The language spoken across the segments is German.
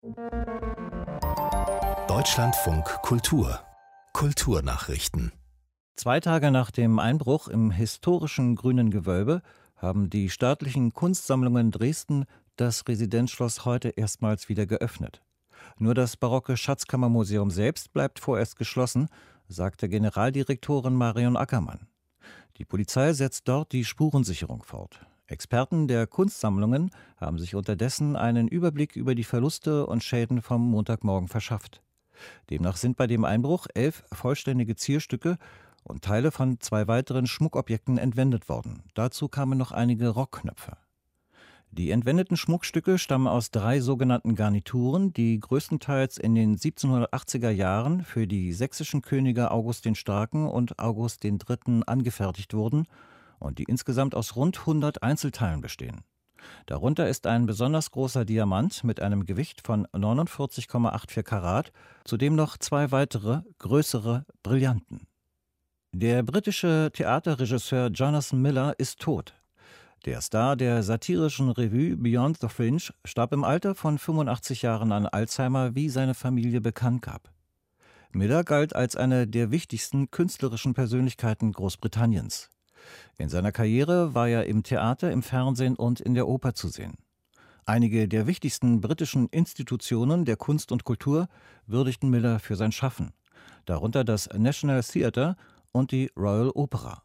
Deutschlandfunk Kultur Kulturnachrichten. 2 Tage nach dem Einbruch im historischen Grünen Gewölbe haben die staatlichen Kunstsammlungen Dresden das Residenzschloss heute erstmals wieder geöffnet. Nur das barocke Schatzkammermuseum selbst bleibt vorerst geschlossen, sagte Generaldirektorin Marion Ackermann. Die Polizei setzt dort die Spurensicherung fort. Experten der Kunstsammlungen haben sich unterdessen einen Überblick über die Verluste und Schäden vom Montagmorgen verschafft. Demnach sind bei dem Einbruch 11 vollständige Zierstücke und Teile von 2 weiteren Schmuckobjekten entwendet worden. Dazu kamen noch einige Rockknöpfe. Die entwendeten Schmuckstücke stammen aus 3 sogenannten Garnituren, die größtenteils in den 1780er Jahren für die sächsischen Könige August den Starken und August III. Angefertigt wurden und die insgesamt aus rund 100 Einzelteilen bestehen. Darunter ist ein besonders großer Diamant mit einem Gewicht von 49,84 Karat, zudem noch 2 weitere, größere Brillanten. Der britische Theaterregisseur Jonathan Miller ist tot. Der Star der satirischen Revue Beyond the Fringe starb im Alter von 85 Jahren an Alzheimer, wie seine Familie bekannt gab. Miller galt als eine der wichtigsten künstlerischen Persönlichkeiten Großbritanniens. In seiner Karriere war er im Theater, im Fernsehen und in der Oper zu sehen. Einige der wichtigsten britischen Institutionen der Kunst und Kultur würdigten Miller für sein Schaffen, darunter das National Theatre und die Royal Opera.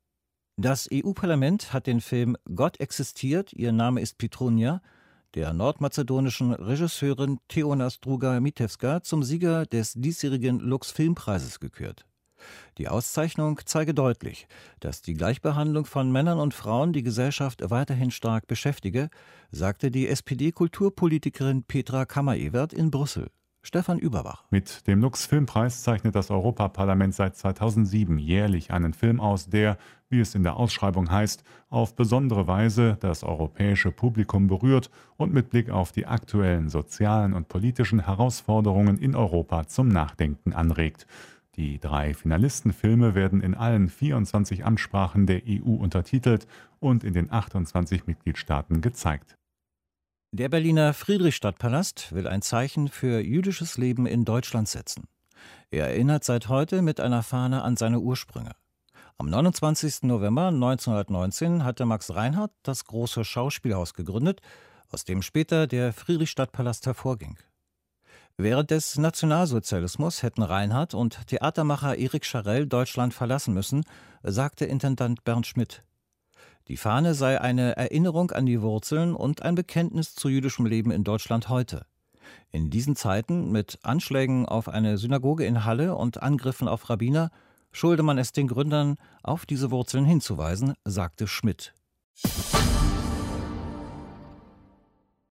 Das EU-Parlament hat den Film Gott existiert, ihr Name ist Petrunia, der nordmazedonischen Regisseurin Teonas Druga-Mitevska zum Sieger des diesjährigen Lux-Filmpreises gekürt. Die Auszeichnung zeige deutlich, dass die Gleichbehandlung von Männern und Frauen die Gesellschaft weiterhin stark beschäftige, sagte die SPD-Kulturpolitikerin Petra Kammerevert in Brüssel. Stefan Überbach. Mit dem Lux-Filmpreis zeichnet das Europaparlament seit 2007 jährlich einen Film aus, der, wie es in der Ausschreibung heißt, auf besondere Weise das europäische Publikum berührt und mit Blick auf die aktuellen sozialen und politischen Herausforderungen in Europa zum Nachdenken anregt. Die 3 Finalistenfilme werden in allen 24 Amtssprachen der EU untertitelt und in den 28 Mitgliedstaaten gezeigt. Der Berliner Friedrichstadtpalast will ein Zeichen für jüdisches Leben in Deutschland setzen. Er erinnert seit heute mit einer Fahne an seine Ursprünge. Am 29. November 1919 hatte Max Reinhardt das große Schauspielhaus gegründet, aus dem später der Friedrichstadtpalast hervorging. Während des Nationalsozialismus hätten Reinhardt und Theatermacher Erik Scharell Deutschland verlassen müssen, sagte Intendant Bernd Schmidt. Die Fahne sei eine Erinnerung an die Wurzeln und ein Bekenntnis zu jüdischem Leben in Deutschland heute. In diesen Zeiten mit Anschlägen auf eine Synagoge in Halle und Angriffen auf Rabbiner schulde man es den Gründern, auf diese Wurzeln hinzuweisen, sagte Schmidt.